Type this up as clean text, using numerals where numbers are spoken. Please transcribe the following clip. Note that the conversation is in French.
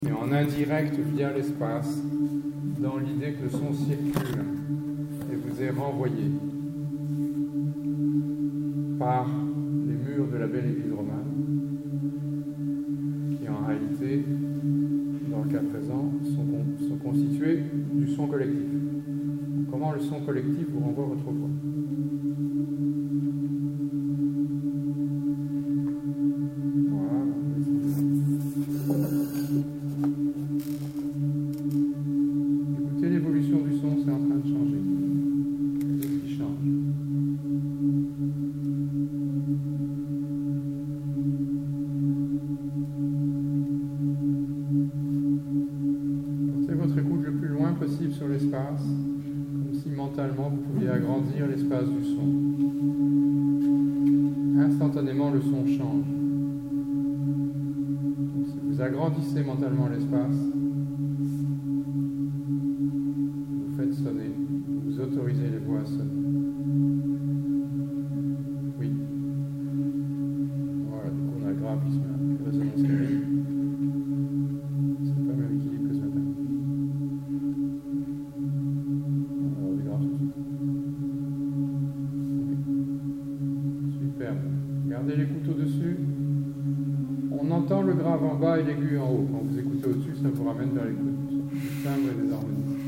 et en indirect via l'espace, dans l'idée que le son circule et vous est renvoyé par les murs de la belle église romane, qui en réalité, dans le cas présent, sont constitués du son collectif. Comment le son collectif vous renvoie votre voix? Sur l'espace, comme si mentalement vous pouviez agrandir l'espace du son. Instantanément, le son change. Donc, si vous agrandissez mentalement l'espace, vous faites sonner, vous autorisez les voix à sonner. Oui. Voilà, du coup on a le grave qui se met, la résonance qui arrive. C'est pas le même équilibre que ce matin. Gardez les couteaux dessus. On entend le grave en bas et l'aigu en haut. Quand vous écoutez au-dessus, ça vous ramène vers les coups du timbre et des harmonies.